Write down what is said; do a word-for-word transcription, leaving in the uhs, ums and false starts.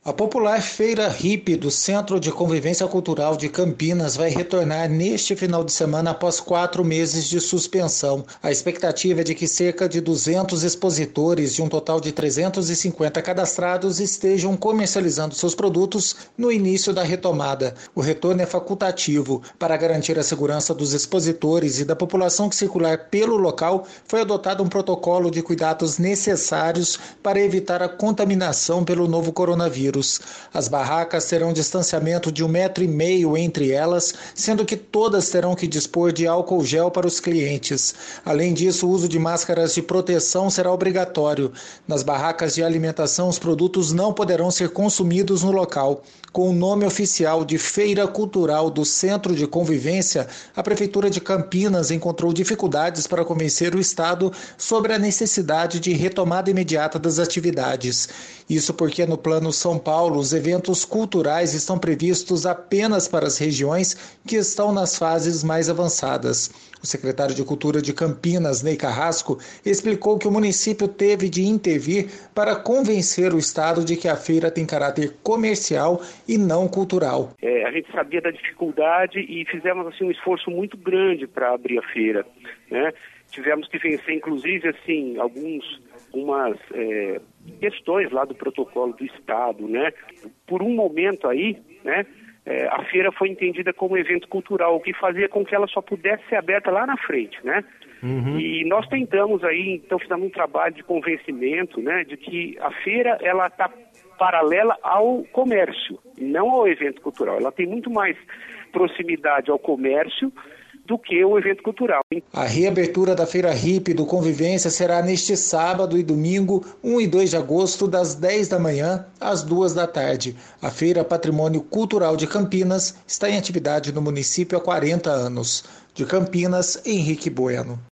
A popular Feira Hippie do Centro de Convivência Cultural de Campinas vai retornar neste final de semana após quatro meses de suspensão. A expectativa é de que cerca de duzentos expositores de um total de trezentos e cinquenta cadastrados estejam comercializando seus produtos no início da retomada. O retorno é facultativo. Para garantir a segurança dos expositores e da população que circular pelo local, foi adotado um protocolo de cuidados necessários para evitar a contaminação pelo novo coronavírus. As barracas terão um distanciamento de um metro e meio entre elas, sendo que todas terão que dispor de álcool gel para os clientes. Além disso, o uso de máscaras de proteção será obrigatório. Nas barracas de alimentação, os produtos não poderão ser consumidos no local. Com o nome oficial de Feira Cultural do Centro de Convivência, a Prefeitura de Campinas encontrou dificuldades para convencer o Estado sobre a necessidade de retomada imediata das atividades. Isso porque no Plano São Paulo, os eventos culturais estão previstos apenas para as regiões que estão nas fases mais avançadas. O secretário de Cultura de Campinas, Ney Carrasco, explicou que o município teve de intervir para convencer o Estado de que a feira tem caráter comercial e não cultural. É, a gente sabia da dificuldade e fizemos assim, um esforço muito grande para abrir a feira, né? Tivemos que vencer, inclusive, assim, alguns, algumas é, questões lá do protocolo do Estado, né? Por um momento aí, né? É, a feira foi entendida como evento cultural, o que fazia com que ela só pudesse ser aberta lá na frente, né? Uhum. E nós tentamos aí, então fizemos um trabalho de convencimento, né? De que a feira, ela está paralela ao comércio, não ao evento cultural. Ela tem muito mais proximidade ao comércio do que o evento cultural. A reabertura da Feira Hippie do Convivência será neste sábado e domingo, um e dois de agosto, das dez da manhã às duas da tarde. A Feira Patrimônio Cultural de Campinas está em atividade no município há quarenta anos. De Campinas, Henrique Bueno.